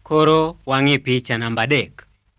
Koro wang'i picha namba 3.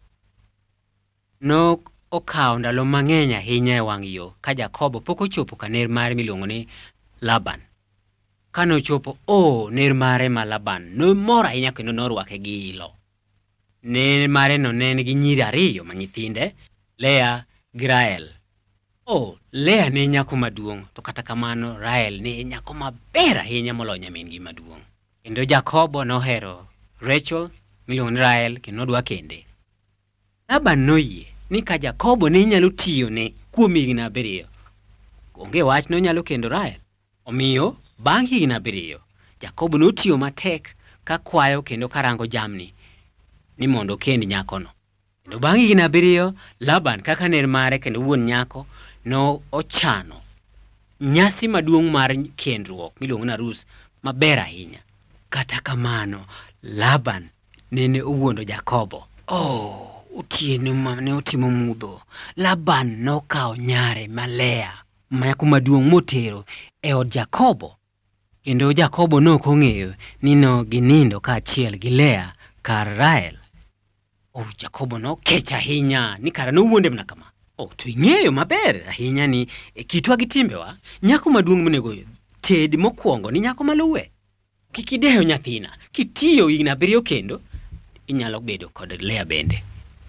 Nok okawo ndalo mang'eny ahinya e wang' yo ka Jakobo pok ochopo ka ner mare miluongo ni Laban. Kane ochopo, ner mare ma Laban nomor ahinya kendo norwake gi ilo. Ner mare no ne nigi nyiri 2 ma nyithinde, Lea gi Rael. Lea ne nyako maduong', to kata kamano Rael ne nyako maber ahinya moloyo nyamin-gi maduong'. Kendo Jakobo nohero Rachel miluongo ni Rael kendo nodwa kende. Laban noyie ni ka Jakobo ne nyalo tiyo ne kuom higni 7, onge wach nonyalo kendo Rael. Omiyo bang' higni 7, Jakobo notiyo matek ka kwayo kendo karango jamni ni mondo kend nyakono. Kendo bang' higni 7, Laban kaka ner mare kendo wuon nyako no ochano nyasi maduong' mar kendruok miluongo ni arus maber ahinya. Kata kamano Laban nene owuondo Jakobo. Otieno mane otimo mudho, Laban nokawo nyare ma Lea nyako maduong' motero e od Jakobo. Kendo Jakobo nok ong'eyo ni ginindo kaachiel gi Lea kar Rael. Jakobo nokech ahinya ni kara nowuonde mana kama. To ing'eyo maber ahinya ni e kitwa gi timbewa, nyako maduong' monego ted mokwongo ni nyako maluwe. Kik idewo nyathina, kitiyo higni 7 kendo inyalo bedo kod Lea bende.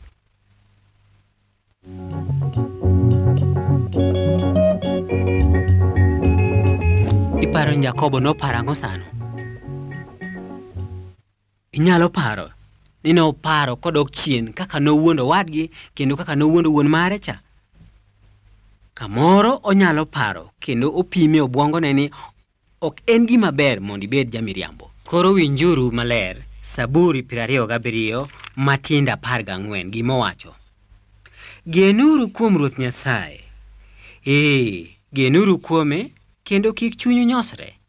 Iparo ni Jakobo noparo ang'o sano? Inyalo paro ni noparo kodok chien kaka nowuondo wadgi kendo kaka nowuondo wuon mare cha. Kamoro onyalo paro kendo opime obwongone ni ok en gima ber mondo ibed jamiriambo. Koro winjuru maler Zaburi 27 matindo 14 gimowacho. Genuru kuom Ruoth Nyasaye. Genuru kuome kendo kik chunyu nyosre.